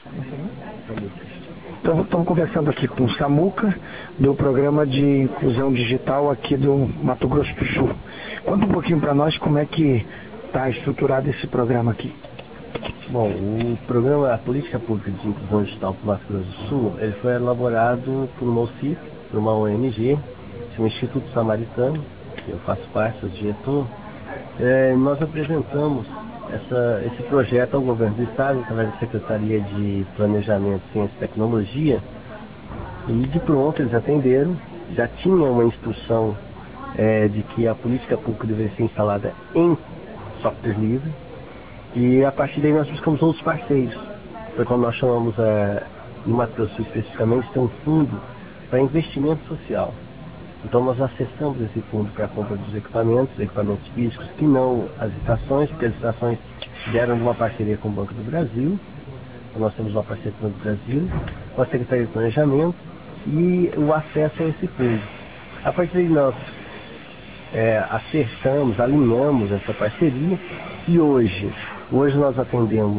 Então, estamos conversando aqui com o Samuca, do Programa de Inclusão Digital aqui do Mato Grosso do Sul. Conta um pouquinho para nós como é que está estruturado esse programa aqui. Bom, o programa, a Política Pública de Inclusão Digital para o Mato Grosso do Sul, ele foi elaborado por uma OCIP, por uma ONG, chama Instituto Samaritano, que eu faço parte, sou diretor. Nós apresentamos esse projeto ao governo do estado, através da Secretaria de Planejamento, Ciência e Tecnologia, e de pronto eles atenderam. Já tinha uma instrução de que a política pública deveria ser instalada em software livre, e a partir daí nós buscamos outros parceiros. Foi quando nós chamamos, no Mato Grosso especificamente, tem um fundo para investimento social. Então nós acessamos esse fundo para a compra dos equipamentos físicos, que não as estações, porque as estações deram uma parceria com o Banco do Brasil. Então nós temos uma parceria com o Banco do Brasil, com a Secretaria de Planejamento e o acesso a esse fundo. A partir daí nós acertamos, alinhamos essa parceria e hoje nós atendemos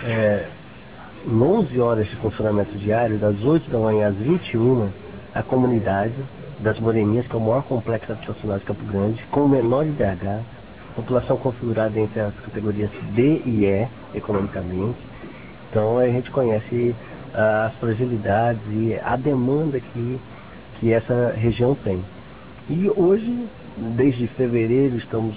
11 horas de funcionamento diário, das 8 da manhã às 21, a comunidade das Moreninhas, que é o maior complexo habitacional de Campo Grande, com o menor IDH, população configurada entre as categorias D e E, economicamente. Então a gente conhece as fragilidades e a demanda que essa região tem. E hoje, desde fevereiro, estamos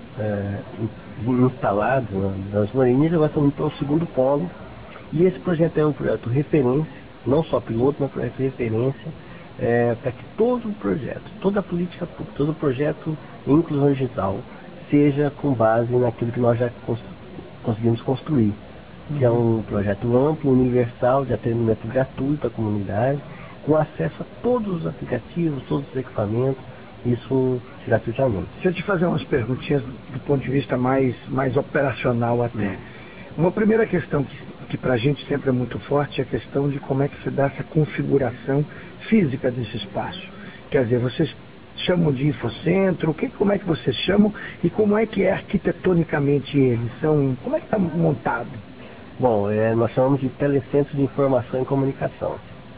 instalados nas Moreninhas, agora estamos para o segundo polo, e esse projeto é um projeto referência, não só piloto, mas projeto de referência, para que todo o projeto, toda a política pública, todo o projeto em inclusão digital seja com base naquilo que nós já conseguimos construir, que é um projeto amplo, universal, de atendimento gratuito à comunidade, com acesso a todos os aplicativos, todos os equipamentos, isso gratuitamente. Deixa eu te fazer umas perguntinhas do ponto de vista mais operacional até. Uma primeira questão que para a gente sempre é muito forte é a questão de como é que se dá essa configuração física desse espaço. Quer dizer, vocês chamam de infocentro, como é que vocês chamam e como é que é arquitetonicamente eles? Como é que está montado? Bom, nós chamamos de Telecentro de Informação e Comunicação,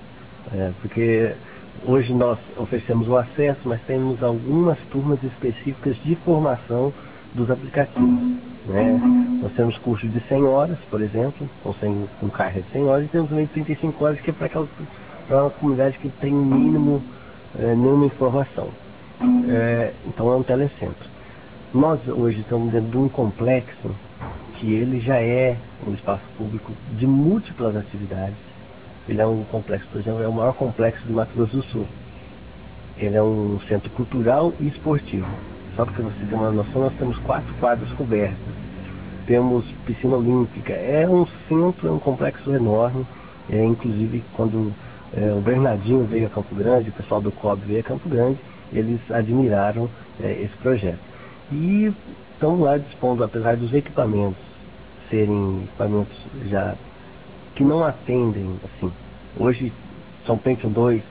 porque hoje nós oferecemos o acesso, mas temos algumas turmas específicas de formação dos aplicativos. Nós temos cursos de 100 horas, por exemplo, com carga de 100 horas, e temos também 35 horas, que é para uma comunidade que tem no mínimo nenhuma informação. Então é um telecentro. Nós hoje estamos dentro de um complexo que ele já é um espaço público de múltiplas atividades. Ele é um complexo, por exemplo, é o maior complexo do Mato Grosso do Sul. Ele é um centro cultural e esportivo. Só para você ter uma noção, nós temos 4 quadras cobertas. Temos piscina olímpica. É um centro, é um complexo enorme. Inclusive, quando o Bernardinho veio a Campo Grande, o pessoal do COB veio a Campo Grande, eles admiraram esse projeto. E estão lá dispondo, apesar dos equipamentos serem equipamentos já que não atendem, assim, hoje são Pentium 2,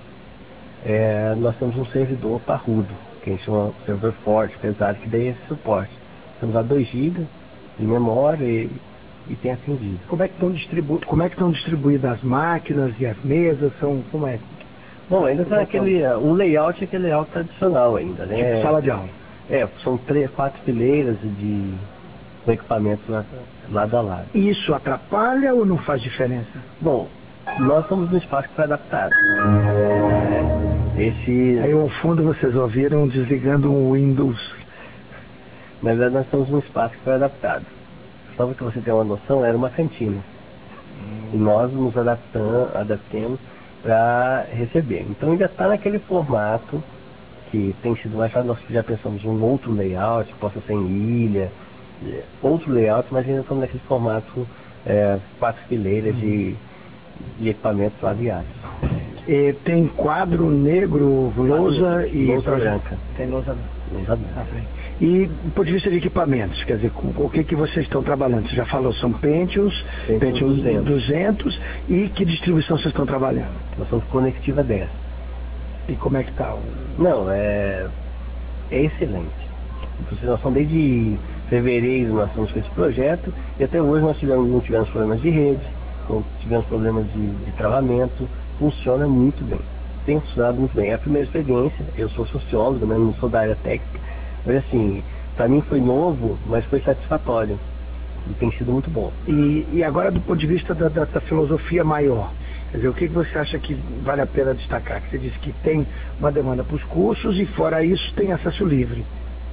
nós temos um servidor parrudo, que a gente chama de servidor forte, pesado, que daí é esse suporte. Temos lá 2 GB de memória e tem atendido. Como é que estão distribuídas as máquinas e as mesas? Como é? Bom, ainda está o layout é aquele layout tradicional ainda, né? Tipo sala de aula. São 4 fileiras com equipamentos lado a lado. Isso atrapalha ou não faz diferença? Bom, nós estamos no espaço que foi adaptado. Aí ao fundo vocês ouviram desligando um Windows. Na verdade nós estamos num espaço que foi adaptado. Só para que você tenha uma noção, era uma cantina. E nós nos adaptemos para receber. Então ainda está naquele formato que tem sido mais fácil. Nós já pensamos em um outro layout, que possa ser em ilha, outro layout, mas ainda estamos naquele formato 4 fileiras de equipamentos ladeados. Tem quadro negro, lousa e lousa branca. Tem lousa branca. E do ponto de vista de equipamentos, quer dizer, com o que vocês estão trabalhando? Você já falou, são Pentium 200 e que distribuição vocês estão trabalhando? Nós somos Conectiva 10. E como é que está? Não, é excelente. Nós estamos desde fevereiro, nós estamos com esse projeto, e até hoje nós não tivemos problemas de rede, quando tivemos problemas de travamento, funciona muito bem. Tem funcionado muito bem. É a primeira experiência, eu sou sociólogo, mas não sou da área técnica, mas assim, para mim foi novo, mas foi satisfatório. E tem sido muito bom. E agora, do ponto de vista da filosofia maior, quer dizer, o que você acha que vale a pena destacar? Que você disse que tem uma demanda para os cursos e, fora isso, tem acesso livre.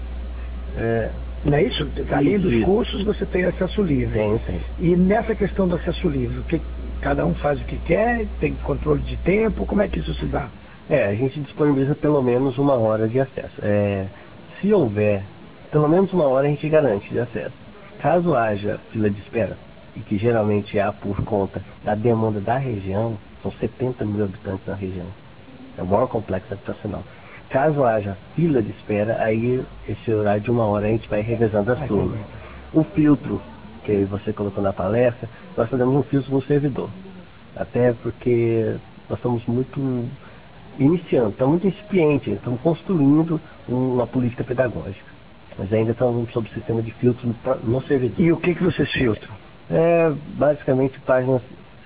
Não é isso? Além dos cursos, você tem acesso livre. Tem. E nessa questão do acesso livre, cada um faz o que quer, tem controle de tempo, como é que isso se dá? A gente disponibiliza pelo menos 1 hora de acesso. Se houver pelo menos 1 hora, a gente garante de acesso. Caso haja fila de espera, e que geralmente há por conta da demanda da região, são 70 mil habitantes na região, é o maior complexo habitacional. Caso haja fila de espera, aí esse horário de 1 hora a gente vai revezando as turmas. O filtro que você colocou na palestra, nós fazemos um filtro no servidor. Até porque nós estamos muito iniciando, estamos muito incipientes, estamos construindo uma política pedagógica. Mas ainda estamos sob o sistema de filtro no servidor. E o que vocês filtram? Basicamente páginas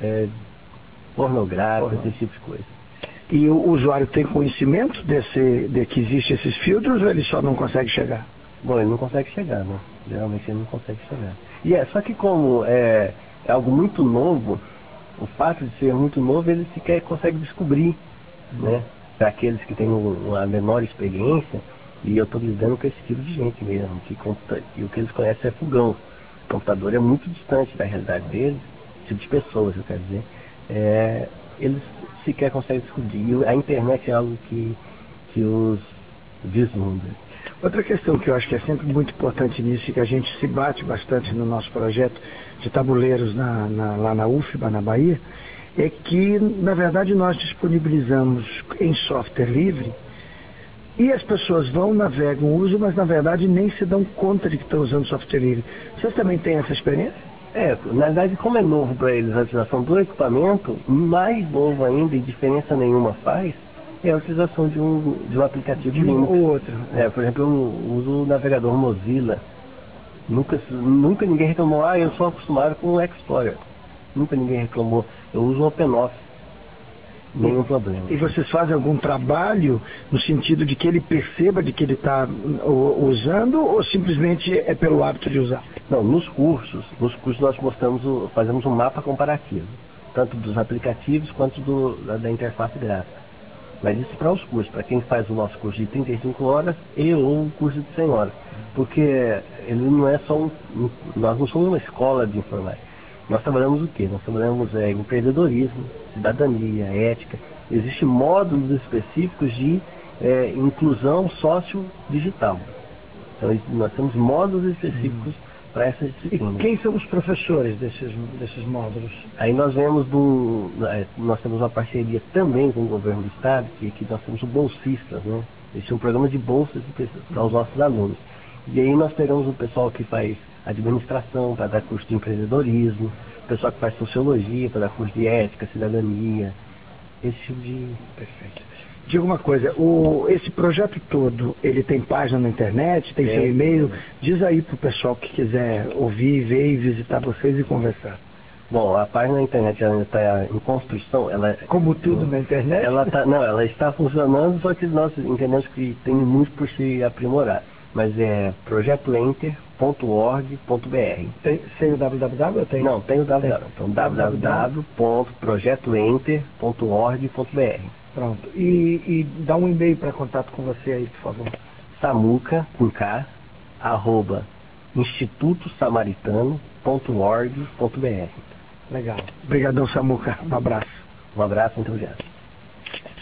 pornográficas, esse tipo de coisa. E o usuário tem conhecimento de que existem esses filtros, ou ele só não consegue chegar? Bom, ele não consegue chegar, né? Geralmente ele não consegue chegar. Só que como é algo muito novo, o fato de ser muito novo, ele sequer consegue descobrir, né? Para aqueles que têm uma menor experiência, e eu estou lidando com esse tipo de gente mesmo, e o que eles conhecem é fogão. O computador é muito distante da realidade deles, tipo de pessoas, eu quero dizer. Eles sequer conseguem descobrir. E a internet é algo que os vislumbra. Outra questão que eu acho que é sempre muito importante nisso, e que a gente se bate bastante no nosso projeto de tabuleiros lá na UFBA, na Bahia, é que, na verdade, nós disponibilizamos em software livre, e as pessoas vão, navegam, usam, mas na verdade nem se dão conta de que estão usando software livre. Vocês também têm essa experiência? Na verdade, como é novo para eles a utilização do equipamento, mais novo ainda, e diferença nenhuma faz, é a utilização de um aplicativo de um ou outro. Por exemplo, eu uso o navegador Mozilla. Nunca ninguém reclamou, eu sou acostumado com o Explorer. Nunca ninguém reclamou. Eu uso o OpenOffice. Nenhum problema. E vocês fazem algum trabalho no sentido de que ele perceba de que ele está usando, ou simplesmente é pelo hábito de usar? Não, nos cursos nós fazemos um mapa comparativo, tanto dos aplicativos quanto da interface gráfica. Mas isso para os cursos, para quem faz o nosso curso de 35 horas ou o curso de 100 horas. Porque ele não é só nós não somos uma escola de informática. Nós trabalhamos o quê? Nós trabalhamos empreendedorismo, cidadania, ética. Existem módulos específicos de inclusão sócio-digital. Então, nós temos módulos específicos para essa disciplina. E quem são os professores desses módulos? Aí nós nós temos uma parceria também com o governo do estado, que nós temos o Bolsistas, né? Esse é um programa de bolsas para os nossos alunos. E aí nós pegamos o pessoal que faz administração para dar curso de empreendedorismo, o pessoal que faz sociologia para dar curso de ética, cidadania, esse tipo de... Perfeito. Diga uma coisa, esse projeto todo, ele tem página na internet, tem seu e-mail? Diz aí para o pessoal que quiser ouvir, ver e visitar vocês e conversar. Bom, a página na internet ainda está em construção. Como tudo na internet? Ela está funcionando, só que nós entendemos que tem muito por se aprimorar. Mas é projetoenter.org.br. Tem o www ou tem? Não, tem o www. Então, www.projetoenter.org.br. Pronto. E dá um e-mail para contato com você aí, por favor. Samuca, com K, @institutosamaritano.org.br. Legal. Obrigadão, Samuca. Um abraço. Um abraço, muito obrigado.